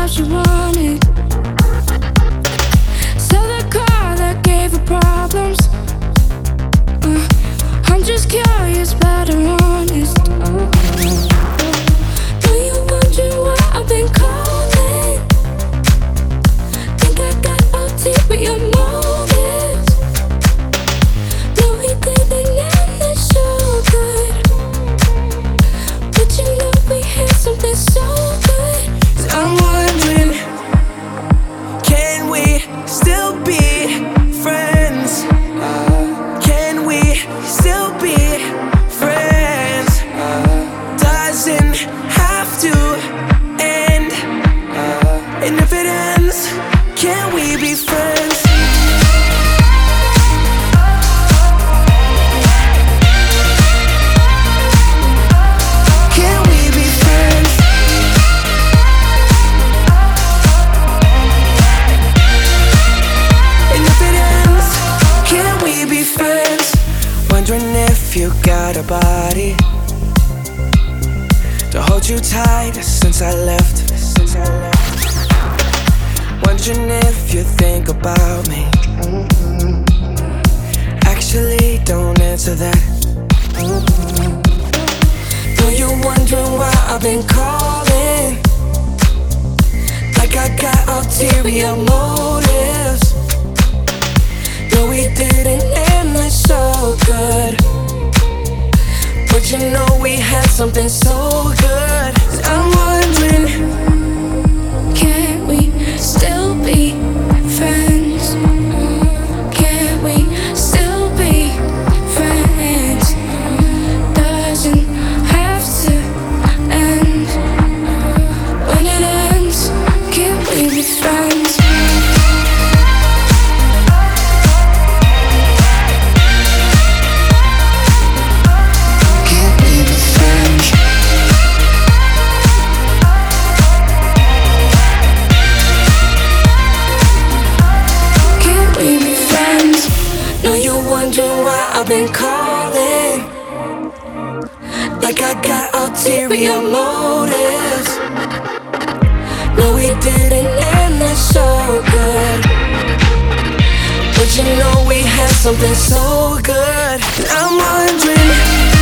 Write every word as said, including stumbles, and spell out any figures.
all she wanted. Sell the car that gave her problems. uh, I'm just curious, but I'm honest. oh. Know you wondering why I've been calling. Think I got ulterior motives. No, we didn't end this so good, but you know we had something so good. I'm wondering, can we still be friends? Can we still be friends? Doesn't have to end. And if it ends, can we be friends? Can we be friends? And if it ends, can we be friends? Wondering if you got a body to hold you tight since I left. Since I left. Wondering if you think about me. Actually, don't answer that. Know you're wondering why I've been calling, like I got ulterior motives. No, we didn't end this so good, but you know we had something so good. I'm wondering, Can we still be friends? Can we still be friends? Doesn't have to end. When it ends, can we be friends? Can we be friends? Can we be friends? know you're wondering why I've been calling, like I got ulterior motives. No, we didn't end this so good, but you know we had something so good. I'm wondering,